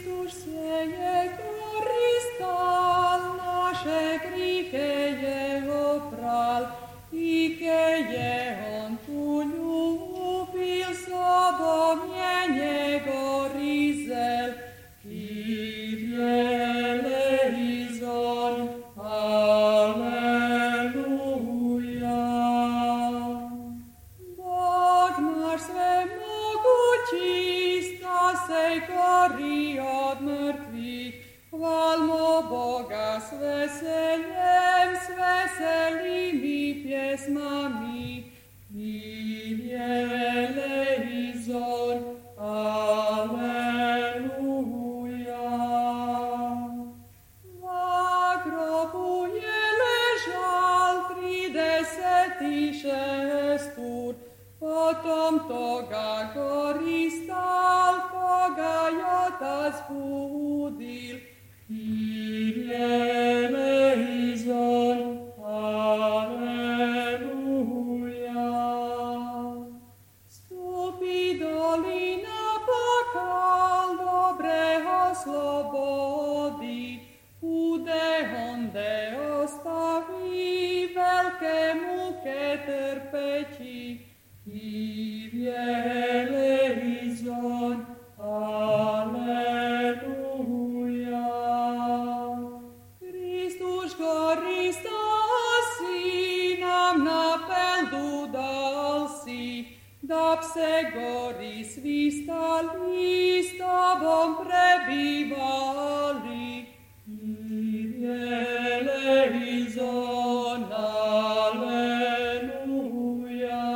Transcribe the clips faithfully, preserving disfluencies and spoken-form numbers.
Hristos sieje koristal, naše grihe jeho pral, i keje on tu ljubil, sobom je njego rizel. Kyrie eleison, Alleluja. Bog naš svemogući, stasej gori od mrtvih, hvalmo Boga s veseljem, s veselim i pjesmami. Kyrie eleison, Alleluja. Na grobu je ležal trideset i šestur, potom toga koristal, koga je otac budil. Kyrie eleison, Alleluja. Stupi dolina pakal, dobreho slobodi, ude onde ostavi, velike muke trpeći. Kyrie eleison, Alleluja. Kristus koristal si, nam napeldu dal si, da pse gori svistali, s tobom prebivali. Kyrie eleison, Alleluja.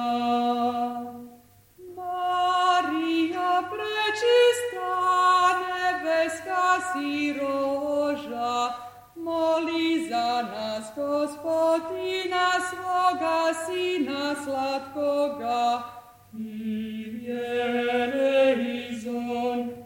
Marija prečista, nebeska si roža, moli za nas Gospodina, svoga Sina slatkoga. Kyrie eleison,